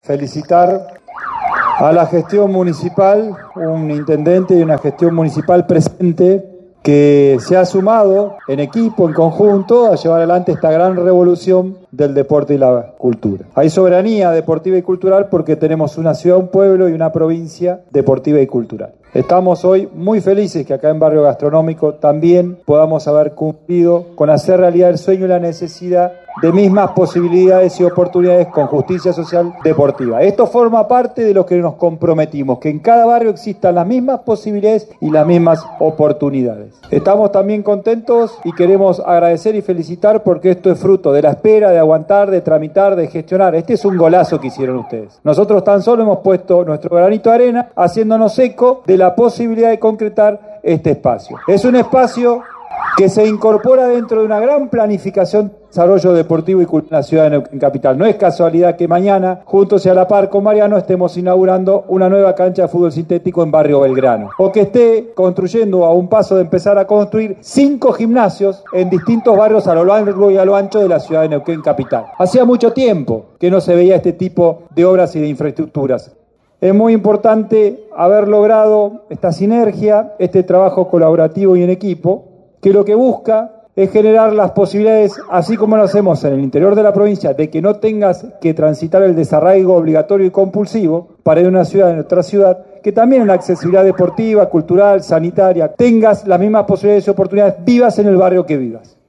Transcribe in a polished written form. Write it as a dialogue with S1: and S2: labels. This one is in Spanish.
S1: felicitar a la gestión municipal, un intendente y una gestión municipal presente que se ha sumado en equipo, en conjunto, a llevar adelante esta gran revolución del deporte y la cultura. Hay soberanía deportiva y cultural porque tenemos una ciudad, un pueblo y una provincia deportiva y cultural. Estamos hoy muy felices que acá en Barrio Gastronómico también podamos haber cumplido con hacer realidad el sueño y la necesidad de mismas posibilidades y oportunidades con justicia social deportiva. Esto forma parte de lo que nos comprometimos, que en cada barrio existan las mismas posibilidades y las mismas oportunidades. Estamos también contentos y queremos agradecer y felicitar porque esto es fruto de la espera, de aguantar, de tramitar, de gestionar. Este es un golazo que hicieron ustedes. Nosotros tan solo hemos puesto nuestro granito de arena haciéndonos eco de la posibilidad de concretar este espacio. Es un espacio que se incorpora dentro de una gran planificación de desarrollo deportivo y cultural en la ciudad de Neuquén Capital. No es casualidad que mañana, juntos y a la par con Mariano, estemos inaugurando una nueva cancha de fútbol sintético en Barrio Belgrano. O que esté construyendo, a un paso de empezar a construir, 5 gimnasios en distintos barrios a lo largo y a lo ancho de la ciudad de Neuquén Capital. Hacía mucho tiempo que no se veía este tipo de obras y de infraestructuras. Es muy importante haber logrado esta sinergia, este trabajo colaborativo y en equipo, que lo que busca es generar las posibilidades, así como lo hacemos en el interior de la provincia, de que no tengas que transitar el desarraigo obligatorio y compulsivo para ir a una ciudad en otra ciudad, que también en la accesibilidad deportiva, cultural, sanitaria, tengas las mismas posibilidades y oportunidades, vivas en el barrio que vivas.